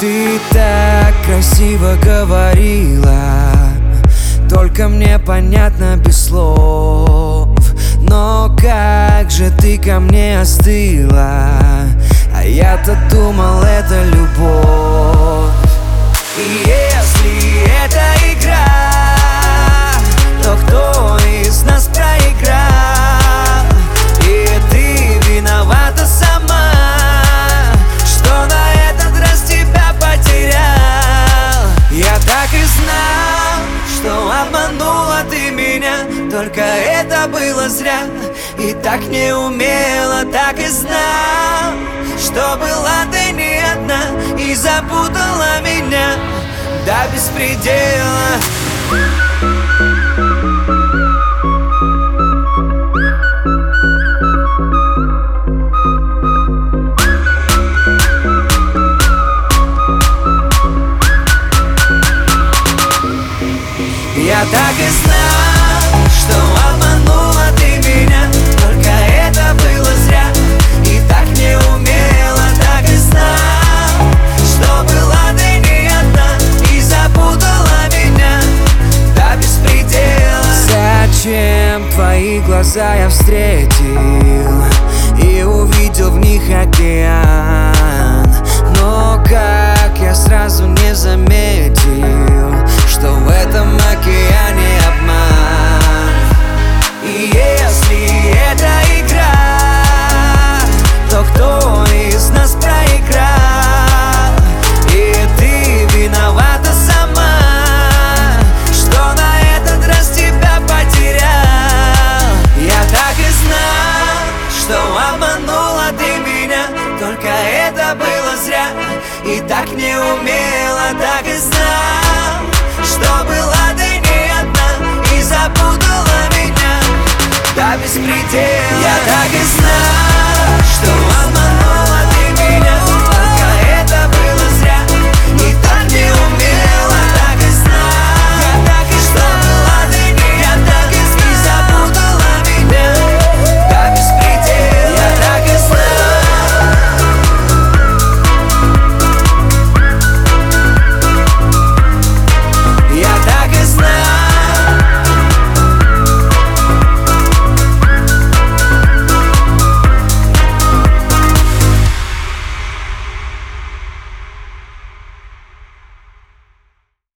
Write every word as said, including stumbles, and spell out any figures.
Ты так красиво говорила, только мне понятно без слов. Но как же ты ко мне остыла, а я-то думал, это любовь. И если это игра, то кто из нас проиграл? И ты виновата сама, что на этот раз тебя потерял. Я так и знал, что обманула ты меня, только это было зря. И так не умела, так и знал, что была ты не одна и запутала меня до беспредела. Я так и знал, что обманула ты меня, только это было зря. И так не умела, так и знал, что была ты не одна и запутала меня до беспредела. Зачем твои глаза я встретил и увидел в них океан? Но как я сразу не заметил, что в этом океане